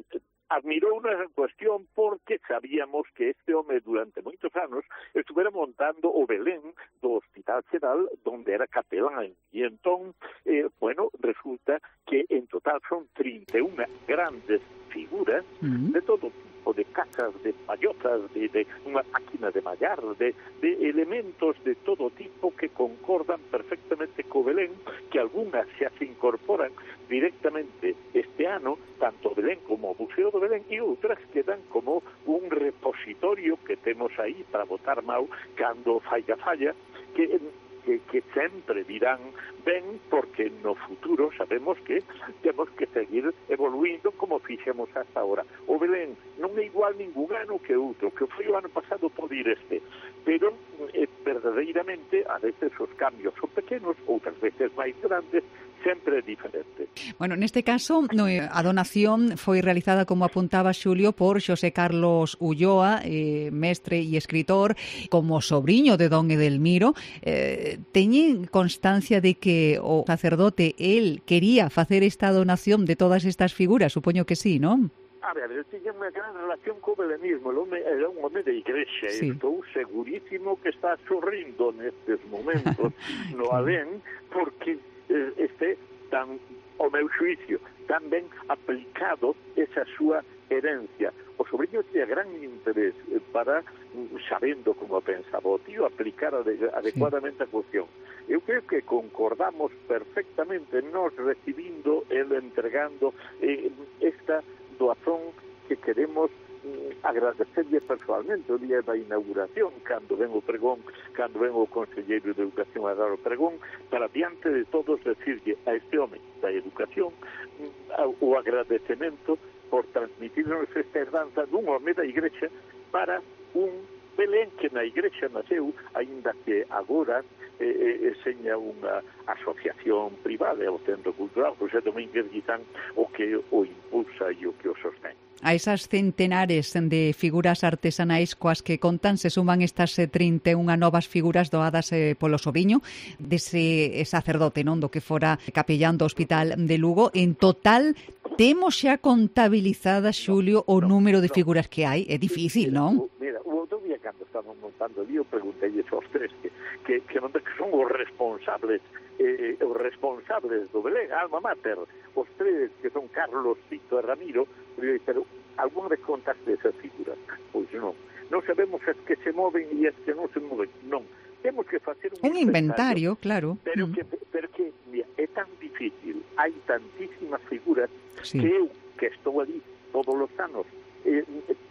admirou unha cuestión porque sabíamos que este home durante moitos anos estuvera montando o Belén do Hospital Xeral donde era capelán, e entón eh, bueno, resulta que en total son trinta e unha grandes figuras mm-hmm. de todo tipo, de casas, de pallotas, de, de unha máquina de mallar, de, de elementos de todo tipo que concordan perfectamente co Belén, que algunhas xa se incorporan directamente este ano, tanto Belén como o Museo do Belén, e outras que dan como un repositorio que temos aí para botar mau cando falla falla, que Que, que sempre virán ben, porque no futuro sabemos que temos que seguir evoluindo como fixemos hasta ahora. O Belén non é igual ningún ano que outro, que foi o ano pasado pode ir este, pero eh, verdadeiramente a veces os cambios son pequenos, outras veces máis grandes, sempre é diferente.
Bueno, neste caso, no, a donación foi realizada, como apuntaba Xulio, por Xosé Carlos Ulloa, eh, mestre e escritor, como sobrinho de don Edelmiro. Eh, teñen constancia de que o sacerdote, él, quería facer esta donación de todas estas figuras? Supoño que sí, non?
A ver, eu tiña unha gran relación co belenismo, o home era un home de igrexa, sí. Estou segurísimo que está sorrindo nestes momentos no alén, porque eh, este tan, o meu xuicio, tan ben aplicado esa súa herencia. O sobrinho tiña gran interés para, sabendo como pensaba o tío, aplicar adecuadamente a cuestión. Eu creo que concordamos perfectamente nós recibindo, el entregando eh, esta doazón que queremos agradecerlle personalmente o día da inauguración, cando ven o pregón, cando ven o conselleiro de Educación a dar o pregón, para diante de todos decirlle a este home da educación o agradecemento por transmitirnos esta herdanza dun home da igrexa para un Belén que na igrexa naceu, aínda que agora eh, seña unha asociación privada, o Centro Cultural José Domínguez Guizán, o que o impulsa e o que o sostén.
A esas centenares de figuras artesanais coas que contan se suman estas trinta e unha novas figuras doadas eh, polo sobrinho dese sacerdote, non, do que fora capellán do Hospital de Lugo. En total, temos xa contabilizada, Xulio, o número de figuras que hai. É difícil, non?
Mira, o outro día cando estamos montando ali, eu preguntei aos tres que, que, que, que son os responsables eh, os responsables do Belén, Alma Mater, os tres que son Carlos, Tito e Ramiro, pero alguna vez contaste esas figuras? Pois non. Non sabemos as que se moven e as que non se moven. Non. Temos que facer un,
un inventario, claro.
Pero
mm.
que, pero que mira, é tan difícil, hai tantísimas figuras, sí, que eu, que estou ali todos os anos, eh,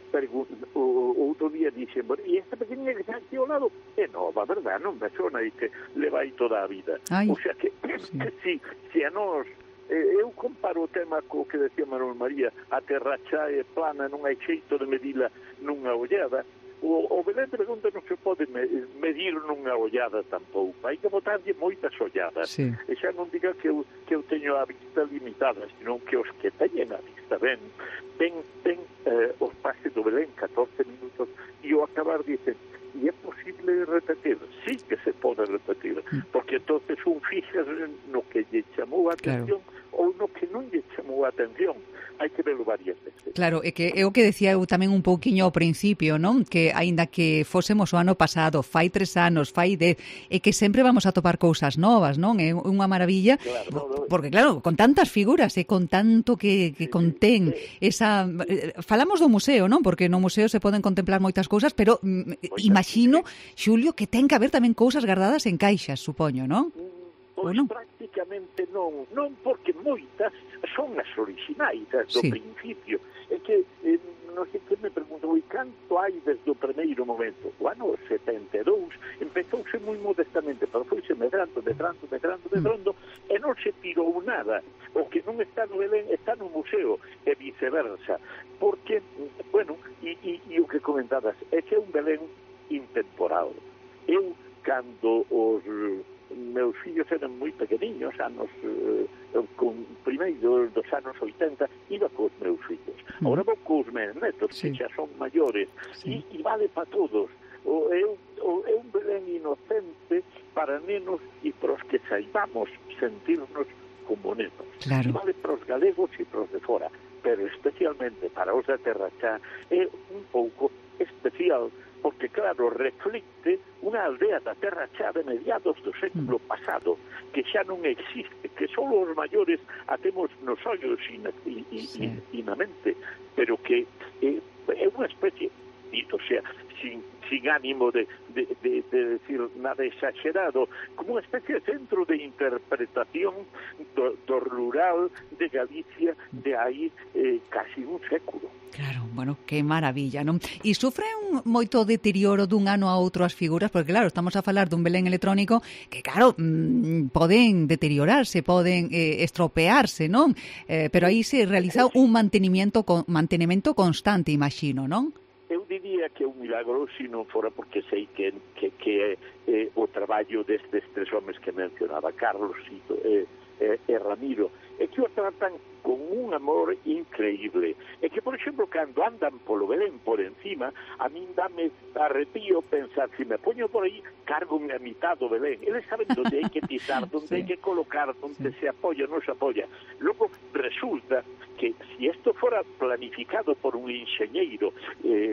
o outro día dixen, bueno, e esta pequeniña que está aquí ao lado é nova, verdad, non me sona e que le vai toda a vida.
Ai.
O sea que, sí. que si, si a nós eh, eu comparo o tema co que decía Manuel María, a terra xa é plana, non hai xeito de medila nunha ollada. O, o Belén de Begonda non se pode medir nunha ollada tampouco, hai que botarlle moitas olladas,
sí.
E xa non diga que eu, que eu teño a vista limitada, senón que os que teñen a vista ben, ben, ben eh, os pases do Belén catorce minutos e o acabar dicen, e é posible repetir? Sí que se pode repetir, porque entonces un fixas no que lle chamou a atención, claro, ou no que non lle chamou a atención. Hai que verlo varias veces.
Claro, é que é o que decía eu tamén un pouquiño ao principio, non? Que aínda que fósemos o ano pasado, fai tres anos, fai dez, é que sempre vamos a topar cousas novas, non? É unha maravilla, claro, porque claro, con tantas figuras e con tanto que, que contén esa... Falamos do museo, non? Porque no museo se poden contemplar moitas cousas, pero moitas, imagino, Xulio, que ten que haber tamén cousas guardadas en caixas, supoño, non?
Pois bueno, prácticamente non, non porque moitas son as orixinais, as do sí. principio. É que, eh, non sei que me preguntou, e canto hai desde o primeiro momento? O ano setenta e dous empezouse moi modestamente, pero foise medrando, medrando, medrando, medrando, mm. e non se tirou nada. O que non está no Belén está no museo, e viceversa. Porque, bueno, e, e, e o que comentabas, é que é un Belén intemporal. Eu, cando os... meus fillos eran moi pequeniños, anos eh, con primeiro dos anos oitenta, iba cos meus fillos. Agora vou cos meus netos, sí. que xa son maiores, sí. e, e vale para todos. O, é, o, é un Belén inocente para nenos e para os que saibamos sentirnos como nenos.
Claro.
E vale para os galegos e para os de fora, pero especialmente para os da terra xa é un pouco especial, porque, claro, reflicte unha aldea da Terra Chá de mediados do século pasado, que xa non existe, que só os maiores a temos nos ollos e na, e, sí. e, e na mente, pero que eh, é unha especie, dito sea, sin, sin ánimo de, de, de, de decir nada exagerado, como unha especie de centro de interpretación do, do rural de Galicia de aí eh, casi un século.
Claro, bueno, que maravilla, non? E sufren moito deterioro dun ano a outro as figuras, porque claro, estamos a falar dun Belén electrónico que claro, mmm, poden deteriorarse, poden eh, estropearse, non? Eh, pero aí se realiza un mantenimiento con, mantenimento constante, imagino, non?
Eu diría que é un milagro se non fora porque sei que, que, que é eh, o traballo destes tres homes que mencionaba, Carlos e, eh, eh, e Ramiro, é que o tratan con un amor increíble. É que, por exemplo, cando andan polo Belén por encima, a min dame arrepío pensar, se me poño por aí, cargo a mitad do Belén. Eles saben onde hai que pisar, onde sí. hai que colocar, onde sí. se apoya, non se apoya. Logo, resulta que se isto fora planificado por un enxeñeiro eh,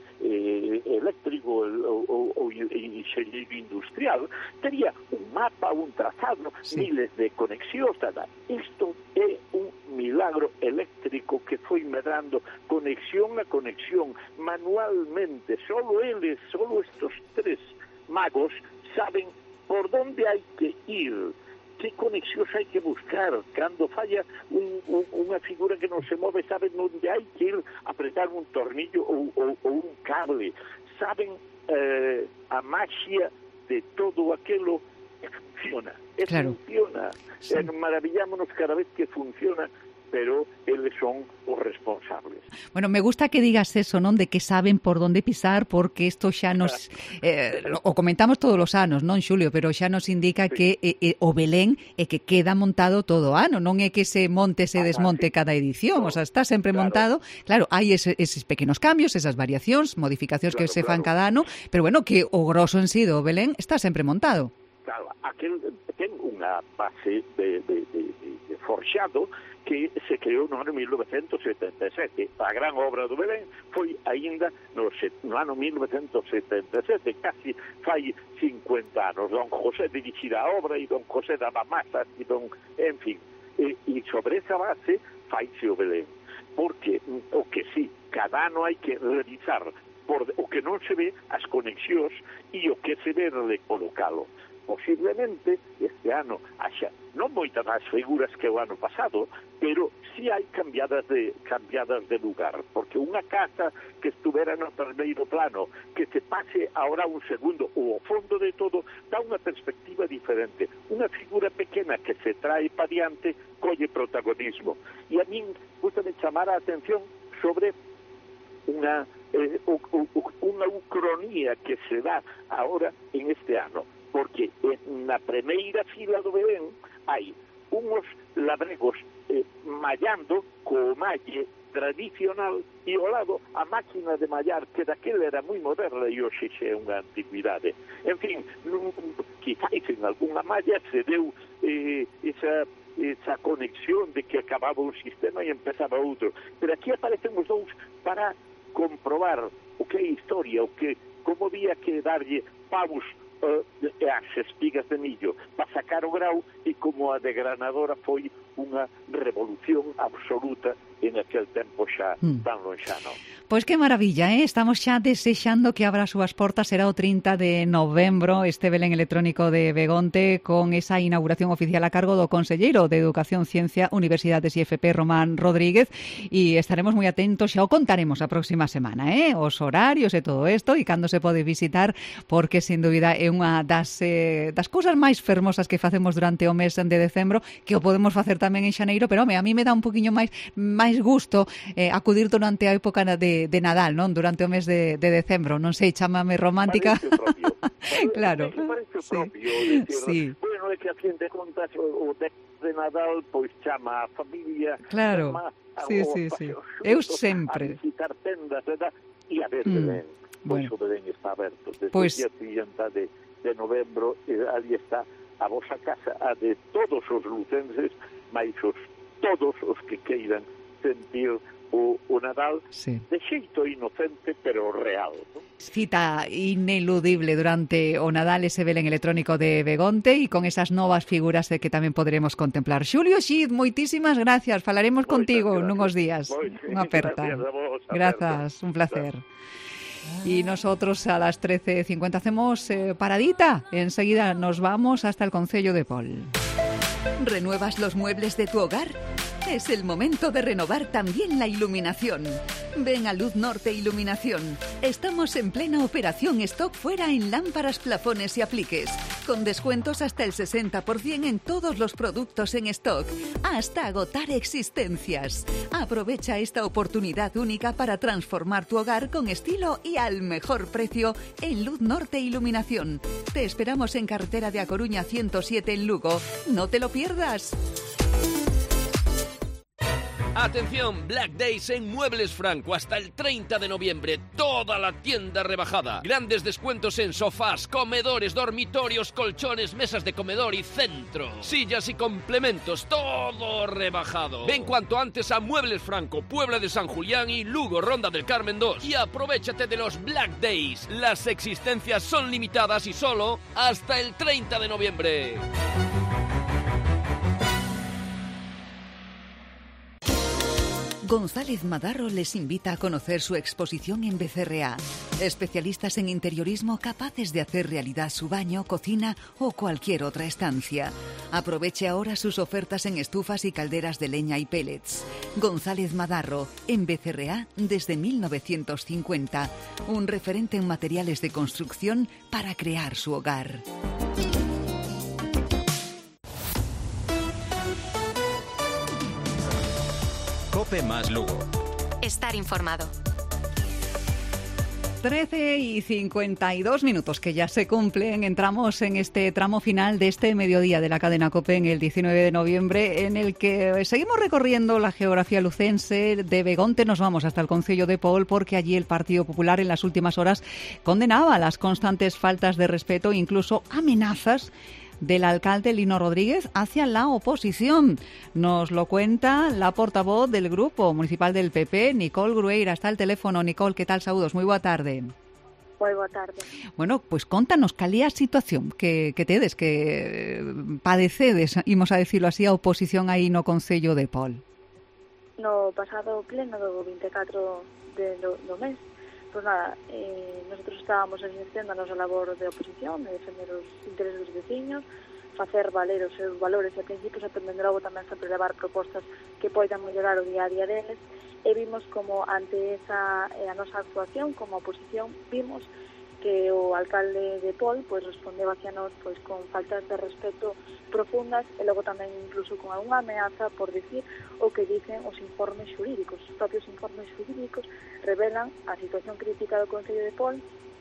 eh, eléctrico ou, ou enxeñeiro industrial, tería un mapa, un trazado, sí. miles de conexións, tal. Isto é un milagro eléctrico que foi medrando conexión a conexión manualmente. Solo eles, solo estos tres magos saben por donde hai que ir, que conexións hai que buscar. Cando falla un, un, unha figura que non se move, saben onde hai que ir a apretar un tornillo ou, ou, ou un cable. Saben eh, a maxia de todo aquilo que funciona. E
claro.
funciona. Sí. Eh, maravillámonos cada vez que funciona, pero eles son os responsables.
Bueno, me gusta que digas eso, non? De que saben por onde pisar, porque isto xa nos... Eh, o comentamos todos os anos, non, Xulio? Pero xa nos indica sí. que eh, eh, o Belén é que queda montado todo o ano, non é que se monte, se desmonte ah, sí. cada edición, no, o sea, está sempre claro. montado. Claro, hai ese, eses pequenos cambios, esas variacións, modificacións claro, que se fan claro. cada ano, pero bueno, que o grosso en sí do Belén está sempre montado.
Claro, aquel ten unha base de, de, de, de forxado que se creou no ano mil novecentos setenta e sete. A gran obra do Belén foi aínda no, no ano mil novecentos setenta e sete, casi fai cincuenta anos. Don José dirixira a obra e Don José daba masas e don, en fin, e, e sobre esa base faise o Belén. Porque o que sí, cada ano hai que revisar por o que non se ve as conexións e o que se ve recolocalo. posiblemente este ano haxa non moitas das figuras que o ano pasado, pero si hai cambiadas de cambiadas de lugar, porque unha casa que estuvera no primeiro plano, que se pase ahora un segundo ou ao fondo de todo, dá unha perspectiva diferente. Unha figura pequena que se trae pa diante colle protagonismo. E a min gusta de chamar a atención sobre unha eh, u, u, unha ucronía que se dá ahora en este ano, porque na primeira fila do Belén hai unhos labregos eh, mallando co malle tradicional e ao lado a máquina de mallar que daquela era moi moderna e hoxe xa é unha antigüidade. En fin, nun, quizás en algunha malla se deu eh, esa esa conexión de que acababa un sistema e empezaba outro. Pero aquí aparecen os dous para comprobar o que é historia, o que como había que darlle pavos uh, as espigas de millo para sacar o grau, e como a degranadora foi unha revolución absoluta en aquel tempo xa mm. tan lonxano.
Pois que maravilla, eh? Estamos xa desexando que abra as súas portas. Será o trinta de novembro este Belén electrónico de Begonte, con esa inauguración oficial a cargo do conselleiro de Educación, Ciencia, Universidades e F P, Román Rodríguez, e estaremos moi atentos, xa o contaremos a próxima semana, eh? Os horarios e todo isto, e cando se pode visitar, porque sin dúbida é unha das, eh, das cousas máis fermosas que facemos durante o mes de decembro, que o podemos facer tamén en xaneiro, pero home, a mí me dá un poquinho máis máis gusto eh, acudir durante a época de, de Nadal, non? Durante o mes de, de decembro, non sei, chámame romántica. Claro.
Parece
sí.
propio, decir,
sí.
Bueno, é que a fin de contas o, o de, de Nadal pois chama a familia,
claro.
chama a,
sí,
o,
sí, sí.
Xuntos,
Eu sempre
a visitar tendas, verdad? E a ver, mm. Belén, pois bueno. O Belén está aberto desde pues... o día treinta de, de novembro, e ali está a vosa casa, a de todos os lucenses, máis os todos os que queiran sentir o, o Nadal sí. de xeito inocente pero real, ¿no?
Cita ineludible durante o Nadal, ese Belén electrónico de Begonte, e con esas novas figuras que tamén poderemos contemplar. Xulio Xid, moitísimas gracias. Falaremos Moitas contigo gracias. Nunhos días. Unha aperta. Gracias, gracias, un placer. Claro. Y nosotros a las trece cincuenta hacemos eh, paradita. Enseguida nos vamos hasta el Concello de Pol.
¿Renuevas los muebles de tu hogar? Es el momento de renovar también la iluminación. Ven a Luz Norte Iluminación. Estamos en plena operación stock fuera en lámparas, plafones y apliques, con descuentos hasta el sesenta por ciento en todos los productos en stock, hasta agotar existencias. Aprovecha esta oportunidad única para transformar tu hogar con estilo y al mejor precio en Luz Norte Iluminación. Te esperamos en carretera de A Coruña ciento siete en Lugo. No te lo pierdas.
Atención, Black Days en Muebles Franco hasta el treinta de noviembre. Toda la tienda rebajada. Grandes descuentos en sofás, comedores, dormitorios, colchones, mesas de comedor y centro. Sillas y complementos, todo rebajado. Ven cuanto antes a Muebles Franco, Puebla de San Julián y Lugo, Ronda del Carmen dos. Y aprovéchate de los Black Days. Las existencias son limitadas y solo hasta el treinta de noviembre.
González Madarro les invita a conocer su exposición en B C R A. Especialistas en interiorismo capaces de hacer realidad su baño, cocina o cualquier otra estancia. Aproveche ahora sus ofertas en estufas y calderas de leña y pellets. González Madarro, en B C R A desde mil novecientos cincuenta. Un referente en materiales de construcción para crear su hogar.
Cope más Lugo.
Estar informado.
trece y cincuenta y dos minutos que ya se cumplen. Entramos en este tramo final de este mediodía de la cadena COPE en el diecinueve de noviembre, en el que seguimos recorriendo la geografía lucense. De Begonte nos vamos hasta el Concello de Pol, porque allí el Partido Popular en las últimas horas condenaba las constantes faltas de respeto e incluso amenazas del alcalde Lino Rodríguez hacia la oposición. Nos lo cuenta la portavoz del Grupo Municipal del P P, Nicole Grueira. Está al teléfono. Nicole, que tal? Saúdos, moi boa tarde.
Moi boa tarde.
Bueno, pois pues contanos cal é a situación que, que tedes, que padecedes, imos a decirlo así, a oposición aí no Concello de Pol.
No pasado pleno do vinte e catro de, do, do mes pues nada, eh, nosotros estábamos exercendo a nosa labor de oposición, de defender os intereses dos veciños, facer valer os seus valores e principios, e tamén logo tamén sempre levar propostas que poidan mellorar o día a día deles, e vimos como ante esa eh, a nosa actuación como oposición, vimos que o alcalde de Pol pois respondeu aquí a nós pois con faltas de respeto profundas e logo tamén incluso con algunha ameaza por decir o que dicen os informes xurídicos. Os propios informes xurídicos revelan a situación crítica do Concello de Pol.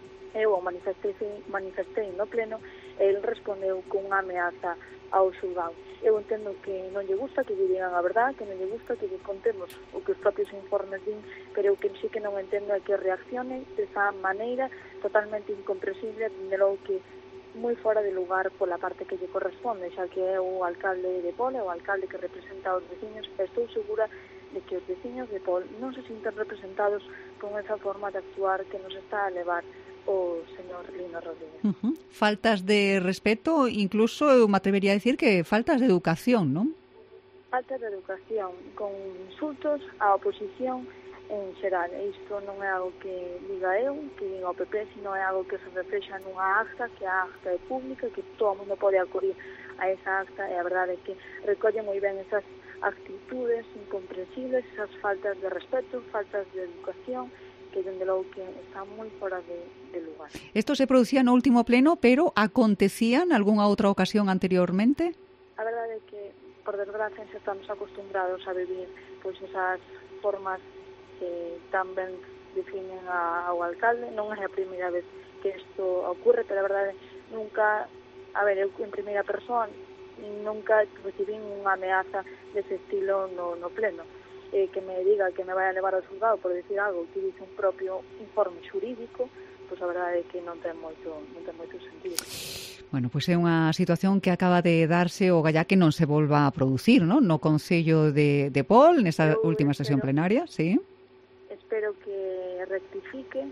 Eu o manifestei, manifestei no pleno e el respondeu con unha ameaza ao xulgado. Eu entendo que non lle gusta que lle digan a verdade, que non lle gusta que lle contemos o que os propios informes din, pero o que sí que non entendo é que reaccione desa maneira totalmente incomprensible, de logo que moi fora de lugar pola parte que lle corresponde, xa que é o alcalde de Pol, o alcalde que representa aos veciños, e estou segura de que os veciños de Pol non se sinten representados con esa forma de actuar que nos está a levar o señor Lino Rodríguez.
Uh-huh. Faltas de respeto, incluso eu me atrevería a decir que faltas de educación, non?
Faltas de educación, con insultos á oposición en xeral. E isto non é algo que diga eu, que diga o P P, sino é algo que se reflexa nunha acta, que a acta é pública, que todo o mundo pode acudir a esa acta, e a verdade é que recolle moi ben esas actitudes incomprensibles, esas faltas de respeto, faltas de educación, que dende logo que está moi fora de, de lugar.
Isto se producía no último pleno, pero acontecía en algunha outra ocasión anteriormente?
A verdade é que, por desgracia, xa estamos acostumbrados a vivir pois esas formas que tan ben definen a, ao alcalde. Non é a primeira vez que isto ocurre, pero a verdade nunca, a ver, eu en primeira persoa nunca recibín unha ameaza dese estilo no, no pleno. Eh, que me diga que me vai a levar ao xulgado por decir algo que dice un propio informe xurídico, pois a verdade é que non ten moito, non ten moito sentido.
Bueno, pois é unha situación que acaba de darse o gallá que non se volva a producir, non? No Concello de, de Pol, nesa última sesión plenaria, sí.
Espero que rectifique,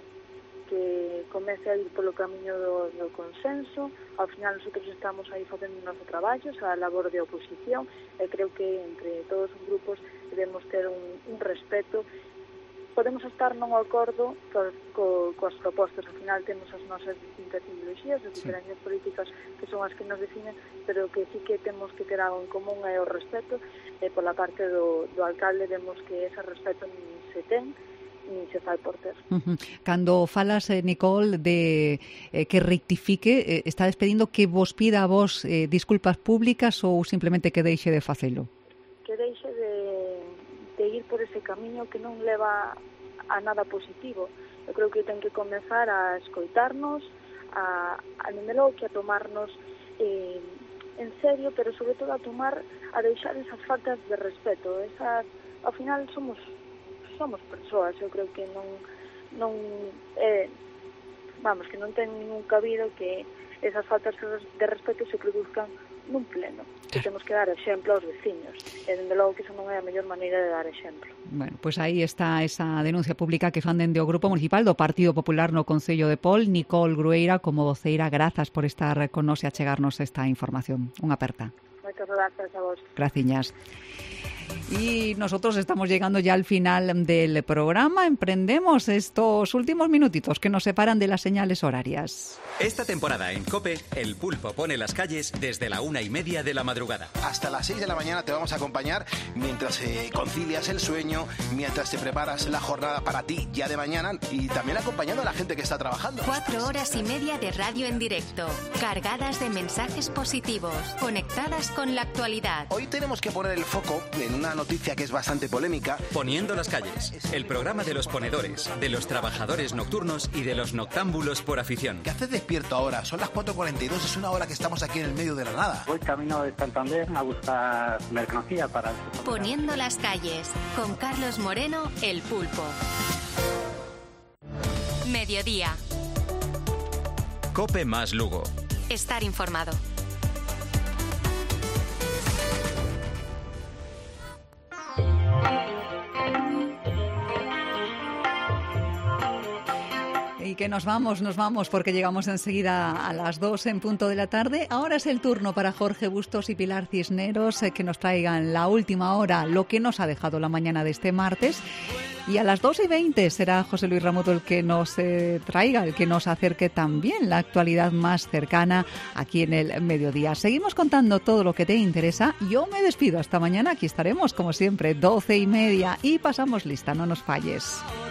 que comece a ir polo camiño do, do consenso. Ao final, nosotros estamos aí facendo o noso traballo, a labor de oposición, e creo que entre todos os grupos debemos ter un, un respeto. Podemos estar non ao acordo co, co, coas propostas, ao final temos as nosas distintas ideoloxías, as diferencias sí. políticas que son as que nos definen, pero que sí que temos que ter algo en común é o respeto, e pola parte do, do alcalde vemos que ese respeto nin se ten, nin se fai por ter.
Uh-huh. Cando falas, eh, Nicole, de eh, que rectifique, eh, está despedindo que vos pida a vos eh, disculpas públicas ou simplemente que deixe de facelo?
Que deixe de, de ir por ese camiño que non leva a nada positivo. Eu creo que ten que comezar a escoitarnos, a, a logo que a tomarnos eh, en serio, pero sobre todo a tomar, a deixar esas faltas de respeto. Esas, ao final somos somos persoas, eu creo que non non eh, vamos, que non ten ningún cabido que esas faltas de respeto se produzcan nun pleno. Que temos que dar exemplo aos veciños. E, dende logo, que iso non é a mellor maneira de dar exemplo.
Bueno, pois pues aí está esa denuncia pública que fan dende o Grupo Municipal do Partido Popular no Concello de Pol. Nicole Grueira, como voceira, grazas por estar con nos e achegarnos esta información. Unha aperta.
Moitas grazas a vos.
Graciñas. Y nosotros estamos llegando ya al final del programa. Emprendemos estos últimos minutitos que nos separan de las señales horarias.
Esta temporada en COPE, El Pulpo pone las calles desde la una y media de la madrugada.
Hasta las seis de la mañana te vamos a acompañar mientras eh, concilias el sueño, mientras te preparas la jornada para ti ya de mañana y también acompañando a la gente que está trabajando.
Cuatro horas y media de radio en directo, cargadas de mensajes positivos, conectadas con la actualidad.
Hoy tenemos que poner el foco en una noticia que es bastante polémica.
Poniendo las calles, el programa de los ponedores, de los trabajadores nocturnos y de los noctámbulos por afición.
¿Qué haces despierto ahora? Son las cuatro cuarenta y dos, es una hora que estamos aquí en el medio de la nada.
Voy camino de Santander a buscar mercancía para...
Poniendo las calles, con Carlos Moreno, El Pulpo. Mediodía.
COPE más Lugo.
Estar informado.
Y que nos vamos, nos vamos, porque llegamos enseguida a las dos en punto de la tarde. Ahora es el turno para Jorge Bustos y Pilar Cisneros, eh, que nos traigan la última hora, lo que nos ha dejado la mañana de este martes. Y a las doce y veinte será José Luis Ramuto el que nos eh, traiga, el que nos acerque también la actualidad más cercana aquí en el mediodía. Seguimos contando todo lo que te interesa. Yo me despido hasta mañana. Aquí estaremos, como siempre, doce y media. Y pasamos lista, no nos falles.